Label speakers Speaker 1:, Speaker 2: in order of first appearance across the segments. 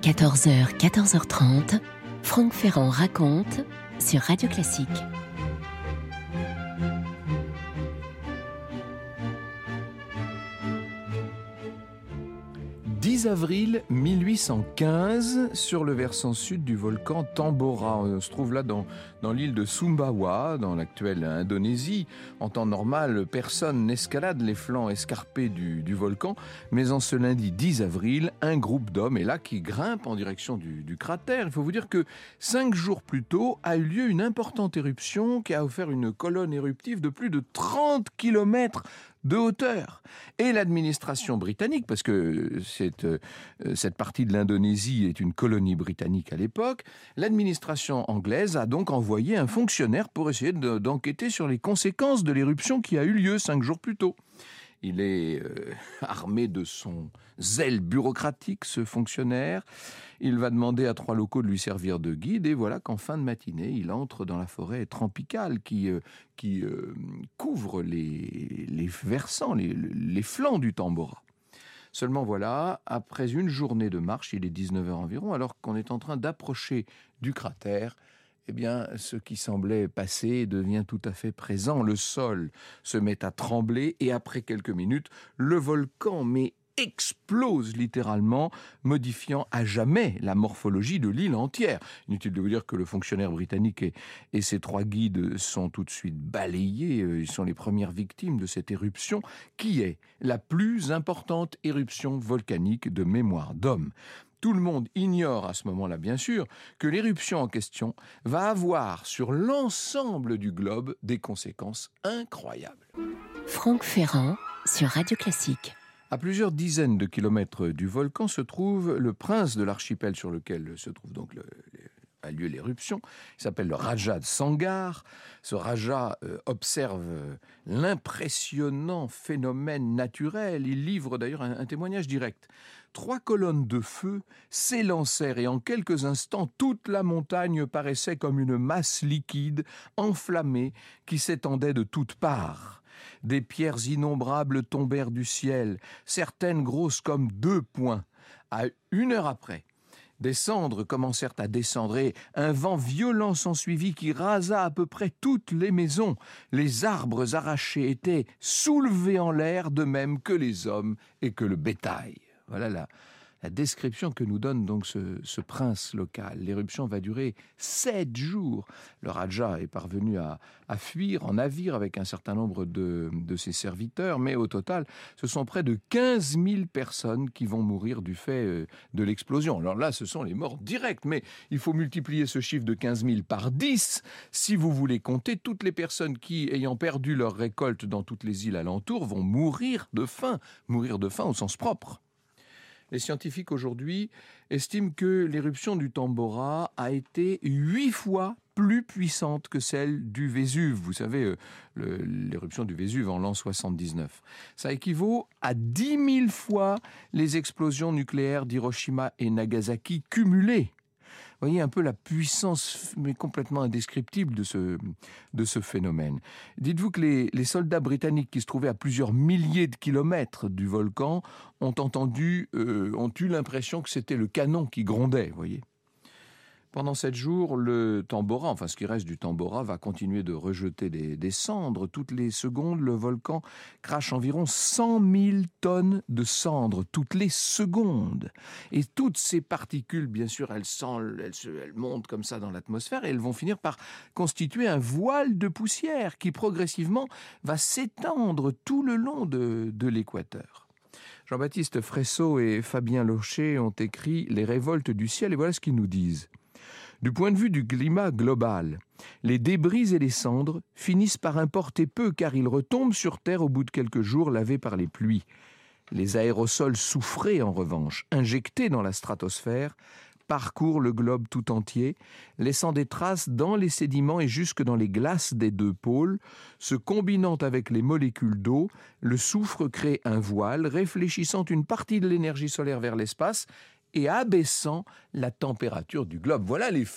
Speaker 1: 14h, 14h30, Franck Ferrand raconte sur Radio Classique.
Speaker 2: 10 avril 1815, sur le versant sud du volcan Tambora. On se trouve là dans l'île de Sumbawa, dans l'actuelle Indonésie. En temps normal, personne n'escalade les flancs escarpés du volcan. Mais en ce lundi 10 avril, un groupe d'hommes est là qui grimpe en direction du cratère. Il faut vous dire que 5 jours plus tôt a eu lieu une importante éruption qui a offert une colonne éruptive de plus de 30 km de hauteur. Et l'administration britannique, parce que cette partie de l'Indonésie est une colonie britannique à l'époque, l'administration anglaise a donc envoyé un fonctionnaire pour essayer d'enquêter sur les conséquences de l'éruption qui a eu lieu 5 jours plus tôt. Il est armé de son zèle bureaucratique, ce fonctionnaire. Il va demander à 3 locaux de lui servir de guide et voilà qu'en fin de matinée, il entre dans la forêt tropicale qui couvre les versants, les flancs du Tambora. Seulement voilà, après une journée de marche, il est 19h environ, alors qu'on est en train d'approcher du cratère, eh bien, ce qui semblait passer devient tout à fait présent. Le sol se met à trembler et après quelques minutes, le volcan explose littéralement, modifiant à jamais la morphologie de l'île entière. Inutile de vous dire que le fonctionnaire britannique et ses 3 guides sont tout de suite balayés. Ils sont les premières victimes de cette éruption, qui est la plus importante éruption volcanique de mémoire d'homme. Tout le monde ignore à ce moment-là, bien sûr, que l'éruption en question va avoir sur l'ensemble du globe des conséquences incroyables.
Speaker 1: Franck Ferrand sur Radio Classique.
Speaker 2: À plusieurs dizaines de kilomètres du volcan se trouve le prince de l'archipel sur lequel se trouve donc a lieu l'éruption. Il s'appelle le Raja de Sangar. Ce Raja observe l'impressionnant phénomène naturel. Il livre d'ailleurs un témoignage direct. 3 colonnes de feu s'élancèrent et en quelques instants, toute la montagne paraissait comme une masse liquide, enflammée, qui s'étendait de toutes parts. Des pierres innombrables tombèrent du ciel, certaines grosses comme 2 poings. À 1 heure après, des cendres commencèrent à descendre et un vent violent s'ensuivit qui rasa à peu près toutes les maisons. Les arbres arrachés étaient soulevés en l'air, de même que les hommes et que le bétail. Voilà la description que nous donne donc ce prince local. L'éruption va durer 7 jours. Le Raja est parvenu à fuir en navire avec un certain nombre de ses serviteurs, mais au total, ce sont près de 15 000 personnes qui vont mourir du fait de l'explosion. Alors là, ce sont les morts directes, mais il faut multiplier ce chiffre de 15 000 par 10 si vous voulez compter toutes les personnes qui, ayant perdu leur récolte dans toutes les îles alentours, vont mourir de faim au sens propre. Les scientifiques aujourd'hui estiment que l'éruption du Tambora a été 8 fois plus puissante que celle du Vésuve. Vous savez, l'éruption du Vésuve en l'an 79. Ça équivaut à 10 000 fois les explosions nucléaires d'Hiroshima et Nagasaki cumulées. Vous voyez un peu la puissance, mais complètement indescriptible de ce phénomène. Dites-vous que les soldats britanniques qui se trouvaient à plusieurs milliers de kilomètres du volcan ont eu l'impression que c'était le canon qui grondait, vous voyez. Pendant 7 jours, le Tambora, enfin ce qui reste du Tambora, va continuer de rejeter des cendres. Toutes les secondes, le volcan crache environ 100 000 tonnes de cendres, toutes les secondes. Et toutes ces particules, bien sûr, elles montent comme ça dans l'atmosphère et elles vont finir par constituer un voile de poussière qui progressivement va s'étendre tout le long de l'équateur. Jean-Baptiste Fressot et Fabien Locher ont écrit « Les révoltes du ciel » et voilà ce qu'ils nous disent. Du point de vue du climat global, les débris et les cendres finissent par importer peu car ils retombent sur Terre au bout de quelques jours lavés par les pluies. Les aérosols soufrés, en revanche, injectés dans la stratosphère, parcourent le globe tout entier, laissant des traces dans les sédiments et jusque dans les glaces des 2 pôles. Se combinant avec les molécules d'eau, le soufre crée un voile, réfléchissant une partie de l'énergie solaire vers l'espace et abaissant la température du globe. Voilà l'effet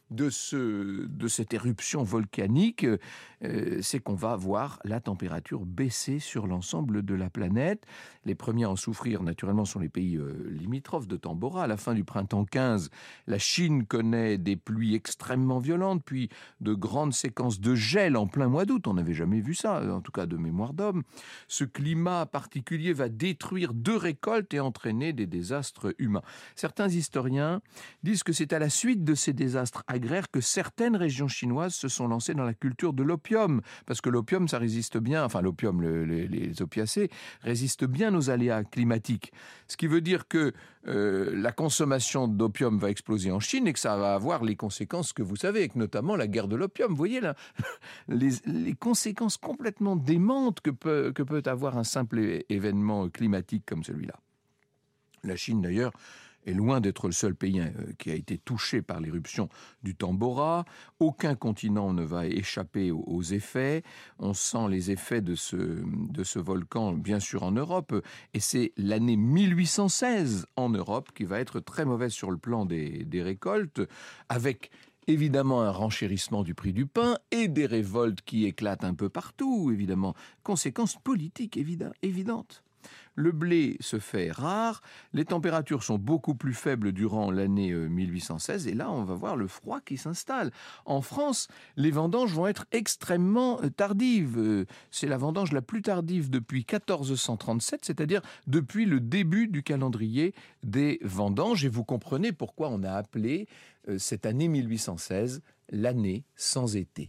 Speaker 2: de cette éruption volcanique, c'est qu'on va voir la température baisser sur l'ensemble de la planète. Les premiers à en souffrir, naturellement, sont les pays limitrophes de Tambora. À la fin du printemps 15, la Chine connaît des pluies extrêmement violentes, puis de grandes séquences de gel en plein mois d'août. On n'avait jamais vu ça, en tout cas de mémoire d'homme. Ce climat particulier va détruire 2 récoltes et entraîner des désastres humains. Certains historiens disent que c'est à la suite de ces désastres agraires que certaines régions chinoises se sont lancées dans la culture de l'opium, parce que l'opium, ça résiste bien, enfin l'opium, les opiacés, résistent bien aux aléas climatiques. Ce qui veut dire que la consommation d'opium va exploser en Chine et que ça va avoir les conséquences que vous savez, avec notamment la guerre de l'opium. Vous voyez là, les conséquences complètement démentes que peut avoir un simple événement climatique comme celui-là. La Chine, d'ailleurs, est loin d'être le seul pays qui a été touché par l'éruption du Tambora. Aucun continent ne va échapper aux effets. On sent les effets de ce volcan, bien sûr, en Europe. Et c'est l'année 1816 en Europe qui va être très mauvaise sur le plan des récoltes, avec évidemment un renchérissement du prix du pain et des révoltes qui éclatent un peu partout, évidemment. Conséquences politiques évidentes. Le blé se fait rare, les températures sont beaucoup plus faibles durant l'année 1816 et là on va voir le froid qui s'installe. En France, les vendanges vont être extrêmement tardives. C'est la vendange la plus tardive depuis 1437, c'est-à-dire depuis le début du calendrier des vendanges. Et vous comprenez pourquoi on a appelé cette année 1816 l'année sans été.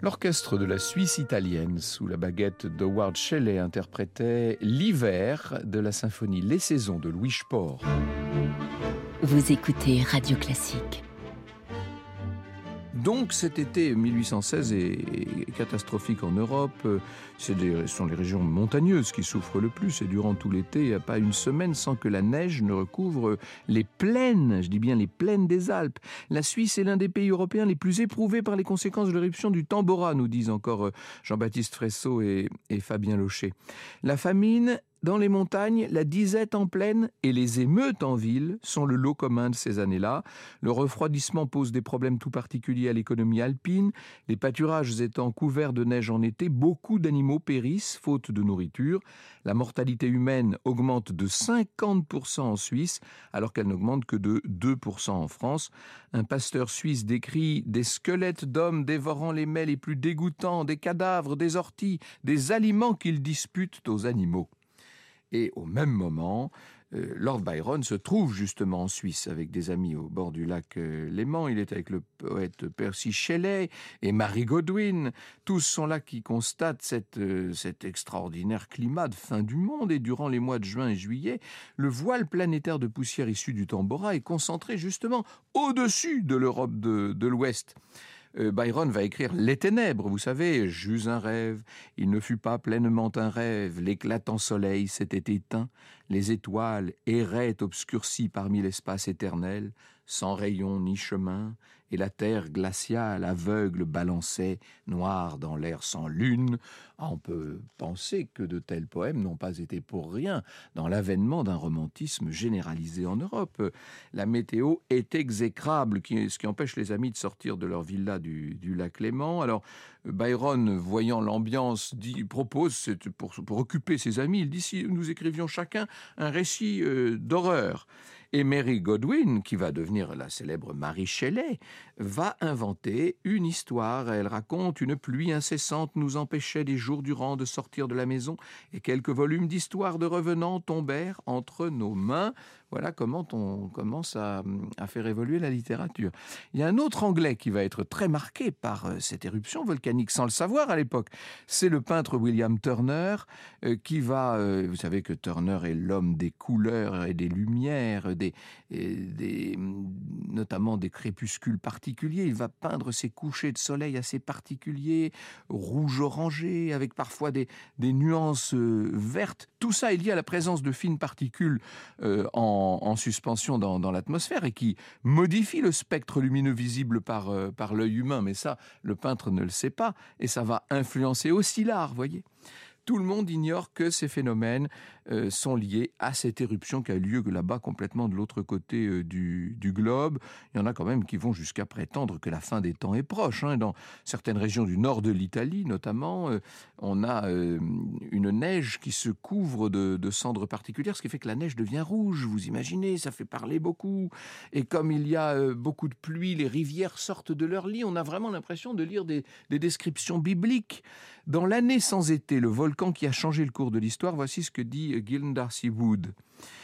Speaker 2: L'orchestre de la Suisse italienne, sous la baguette d'Howard Shelley, interprétait l'hiver de la symphonie Les Saisons de Louis Spohr.
Speaker 1: Vous écoutez Radio Classique.
Speaker 2: Donc cet été 1816 est catastrophique en Europe. Ce sont les régions montagneuses qui souffrent le plus. Et durant tout l'été, il n'y a pas une semaine sans que la neige ne recouvre les plaines, je dis bien les plaines des Alpes. La Suisse est l'un des pays européens les plus éprouvés par les conséquences de l'éruption du Tambora, nous disent encore Jean-Baptiste Fresso et Fabien Locher. La famine dans les montagnes, la disette en plaine et les émeutes en ville sont le lot commun de ces années-là. Le refroidissement pose des problèmes tout particuliers à l'économie alpine. Les pâturages étant couverts de neige en été, beaucoup d'animaux périssent faute de nourriture. La mortalité humaine augmente de 50% en Suisse, alors qu'elle n'augmente que de 2% en France. Un pasteur suisse décrit des squelettes d'hommes dévorant les mets les plus dégoûtants, des cadavres, des orties, des aliments qu'ils disputent aux animaux. Et au même moment, Lord Byron se trouve justement en Suisse avec des amis au bord du lac Léman. Il est avec le poète Percy Shelley et Mary Godwin. Tous sont là qui constatent cet extraordinaire climat de fin du monde. Et durant les mois de juin et juillet, le voile planétaire de poussière issu du Tambora est concentré justement au-dessus de l'Europe de l'Ouest. Byron va écrire Les Ténèbres, vous savez, j'eus un rêve, il ne fut pas pleinement un rêve, l'éclatant soleil s'était éteint, les étoiles erraient obscurcies parmi l'espace éternel, sans rayon ni chemin, et la terre glaciale, aveugle, balançait, noire dans l'air sans lune. On peut penser que de tels poèmes n'ont pas été pour rien dans l'avènement d'un romantisme généralisé en Europe. La météo est exécrable, ce qui empêche les amis de sortir de leur villa du lac Léman. Alors, Byron, voyant l'ambiance, propose, pour occuper ses amis, il dit si nous écrivions chacun un récit d'horreur. Et Mary Godwin, qui va devenir la célèbre Mary Shelley, va inventer une histoire. Elle raconte une pluie incessante nous empêchait des jours durant de sortir de la maison et quelques volumes d'histoires de revenants tombèrent entre nos mains. Voilà comment on commence à faire évoluer la littérature. Il y a un autre Anglais qui va être très marqué par cette éruption volcanique, sans le savoir à l'époque. C'est le peintre William Turner qui va... vous savez que Turner est l'homme des couleurs et des lumières, notamment des crépuscules particuliers. Il va peindre ces couchers de soleil assez particuliers, rouge-orangé, avec parfois des nuances vertes. Tout ça est lié à la présence de fines particules en suspension dans l'atmosphère et qui modifie le spectre lumineux visible par l'œil humain. Mais ça, le peintre ne le sait pas et ça va influencer aussi l'art, voyez. Tout le monde ignore que ces phénomènes sont liés à cette éruption qui a eu lieu là-bas, complètement de l'autre côté du globe. Il y en a quand même qui vont jusqu'à prétendre que la fin des temps est proche. Dans certaines régions du nord de l'Italie, notamment, on a une neige qui se couvre de cendres particulières, ce qui fait que la neige devient rouge. Vous imaginez, ça fait parler beaucoup. Et comme il y a beaucoup de pluie, les rivières sortent de leur lit. On a vraiment l'impression de lire des descriptions bibliques. Dans l'année sans été, le volcan qui a changé le cours de l'histoire, voici ce que dit Gillen Darcy Wood.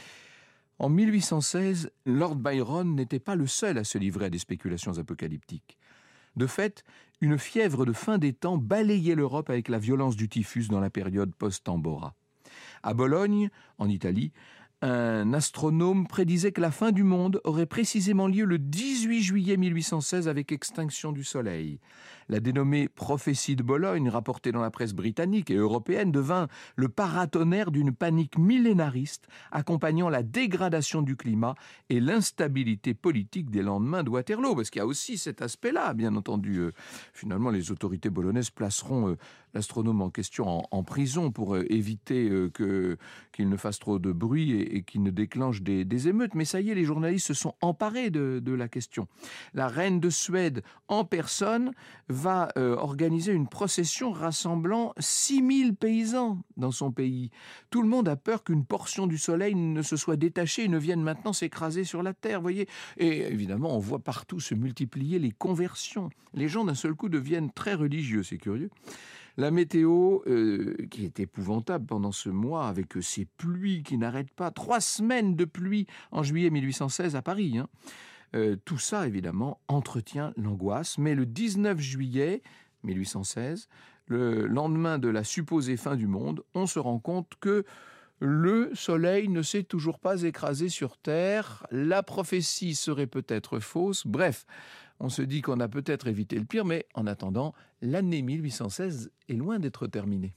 Speaker 2: En 1816, Lord Byron n'était pas le seul à se livrer à des spéculations apocalyptiques. De fait, une fièvre de fin des temps balayait l'Europe avec la violence du typhus dans la période post-Tambora. À Bologne, en Italie, un astronome prédisait que la fin du monde aurait précisément lieu le 18 juillet 1816 avec extinction du soleil. La dénommée prophétie de Bologne, rapportée dans la presse britannique et européenne, devint le paratonnerre d'une panique millénariste accompagnant la dégradation du climat et l'instabilité politique des lendemains de Waterloo. Parce qu'il y a aussi cet aspect-là, bien entendu. Finalement, les autorités bolonaises placeront l'astronome en question en prison pour éviter qu'il ne fasse trop de bruit et qu'il ne déclenche des émeutes. Mais ça y est, les journalistes se sont emparés de la question. La reine de Suède en personne va organiser une procession rassemblant 6000 paysans dans son pays. Tout le monde a peur qu'une portion du soleil ne se soit détachée et ne vienne maintenant s'écraser sur la terre, voyez. Et évidemment, on voit partout se multiplier les conversions. Les gens d'un seul coup deviennent très religieux, c'est curieux. La météo, qui est épouvantable pendant ce mois, avec ces pluies qui n'arrêtent pas, 3 semaines de pluie en juillet 1816 à Paris, tout ça, évidemment, entretient l'angoisse. Mais le 19 juillet, 1816, le lendemain de la supposée fin du monde, on se rend compte que le soleil ne s'est toujours pas écrasé sur Terre, la prophétie serait peut-être fausse, bref, on se dit qu'on a peut-être évité le pire, mais en attendant, l'année 1816 est loin d'être terminée.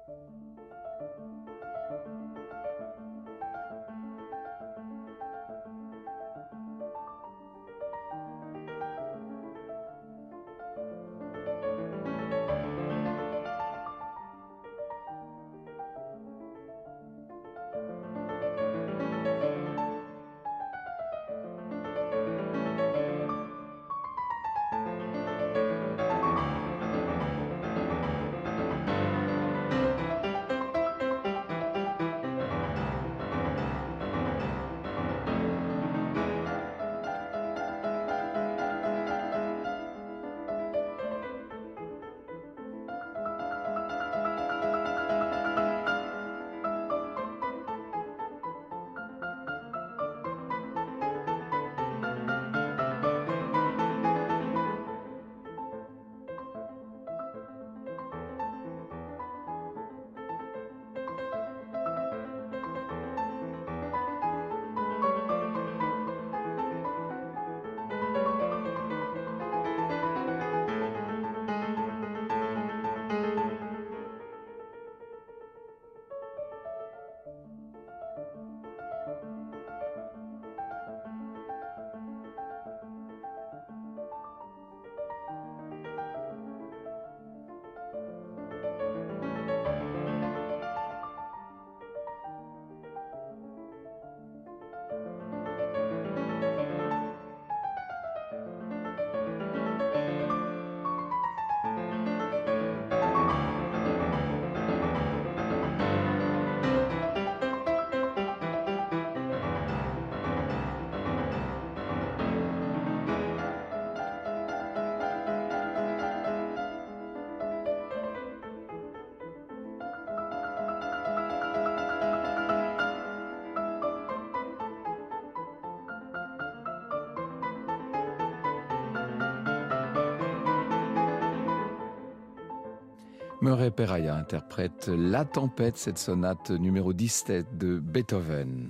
Speaker 2: Murray Peraya interprète La Tempête, cette sonate numéro 17 de Beethoven.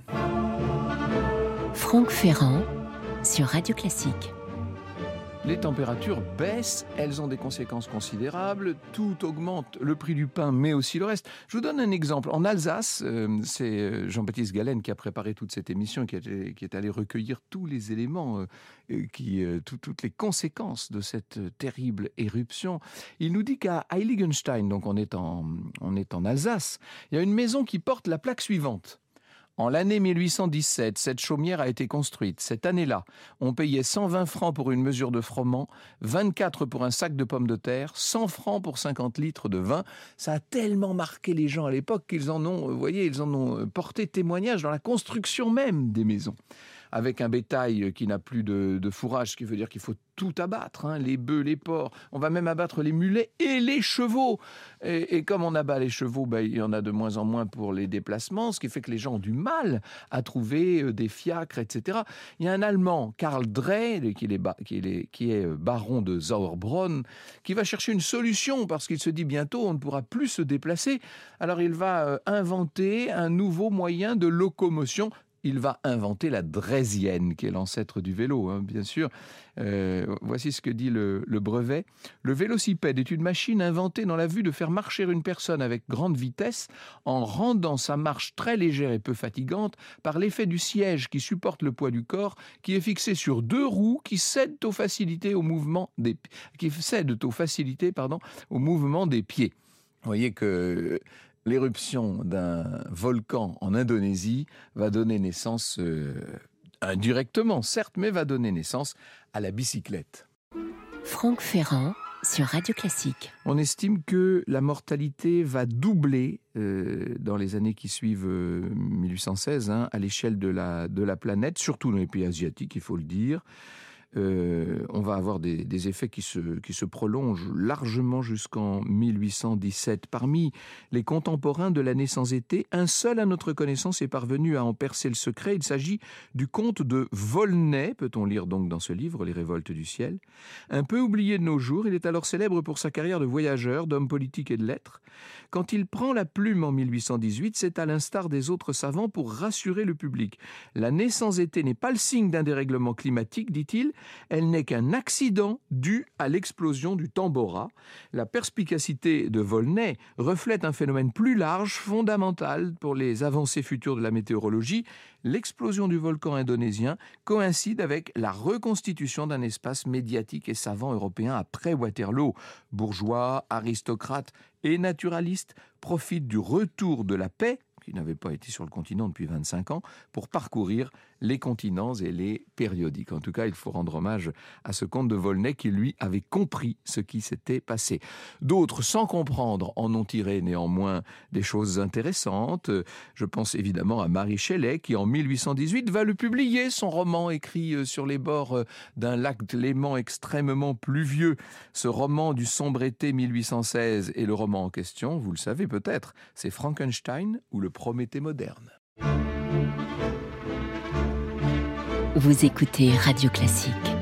Speaker 1: Franck Ferrand sur Radio Classique.
Speaker 2: Les températures baissent, elles ont des conséquences considérables, tout augmente, le prix du pain, mais aussi le reste. Je vous donne un exemple. En Alsace, c'est Jean-Baptiste Galen qui a préparé toute cette émission, qui est allé recueillir tous les éléments, toutes les conséquences de cette terrible éruption. Il nous dit qu'à Heiligenstein, donc on est en Alsace, il y a une maison qui porte la plaque suivante. En l'année 1817, cette chaumière a été construite. Cette année-là, on payait 120 francs pour une mesure de froment, 24 pour un sac de pommes de terre, 100 francs pour 50 litres de vin. Ça a tellement marqué les gens à l'époque qu'ils en ont porté témoignage dans la construction même des maisons. Avec un bétail qui n'a plus de fourrage, ce qui veut dire qu'il faut tout abattre, les bœufs, les porcs. On va même abattre les mulets et les chevaux. Et comme on abat les chevaux, il y en a de moins en moins pour les déplacements, ce qui fait que les gens ont du mal à trouver des fiacres, etc. Il y a un Allemand, Karl Drey, qui est baron de Sauerbronn, qui va chercher une solution parce qu'il se dit bientôt on ne pourra plus se déplacer. Alors il va inventer un nouveau moyen de locomotion. Il va inventer la draisienne, qui est l'ancêtre du vélo, bien sûr. Voici ce que dit le brevet. Le vélocipède est une machine inventée dans la vue de faire marcher une personne avec grande vitesse en rendant sa marche très légère et peu fatigante par l'effet du siège qui supporte le poids du corps, qui est fixé sur deux roues qui cèdent aux facilités au mouvement des pieds. Vous voyez que l'éruption d'un volcan en Indonésie va donner naissance, indirectement certes, mais va donner naissance à la bicyclette.
Speaker 1: Franck Ferrand sur Radio Classique.
Speaker 2: On estime que la mortalité va doubler dans les années qui suivent 1816 à l'échelle de la planète, surtout dans les pays asiatiques, il faut le dire. on va avoir des effets qui se prolongent largement jusqu'en 1817. Parmi les contemporains de l'année sans été, un seul à notre connaissance est parvenu à en percer le secret. Il s'agit du comte de Volney, peut-on lire donc dans ce livre, Les Révoltes du ciel. Un peu oublié de nos jours, il est alors célèbre pour sa carrière de voyageur, d'homme politique et de lettres. Quand il prend la plume en 1818, c'est à l'instar des autres savants pour rassurer le public. L'année sans été n'est pas le signe d'un dérèglement climatique, dit-il, elle n'est qu'un accident dû à l'explosion du Tambora. La perspicacité de Volney reflète un phénomène plus large, fondamental pour les avancées futures de la météorologie. L'explosion du volcan indonésien coïncide avec la reconstitution d'un espace médiatique et savant européen après Waterloo. Bourgeois, aristocrates et naturalistes profitent du retour de la paix, qui n'avait pas été sur le continent depuis 25 ans, pour parcourir les continents et les périodiques. En tout cas, il faut rendre hommage à ce comte de Volney qui, lui, avait compris ce qui s'était passé. D'autres, sans comprendre, en ont tiré néanmoins des choses intéressantes. Je pense évidemment à Mary Shelley qui, en 1818, va le publier, son roman écrit sur les bords d'un lac Léman extrêmement pluvieux. Ce roman du sombre été 1816 est le roman en question, vous le savez peut-être, c'est Frankenstein ou le Prométhée moderne.
Speaker 1: Vous écoutez Radio Classique.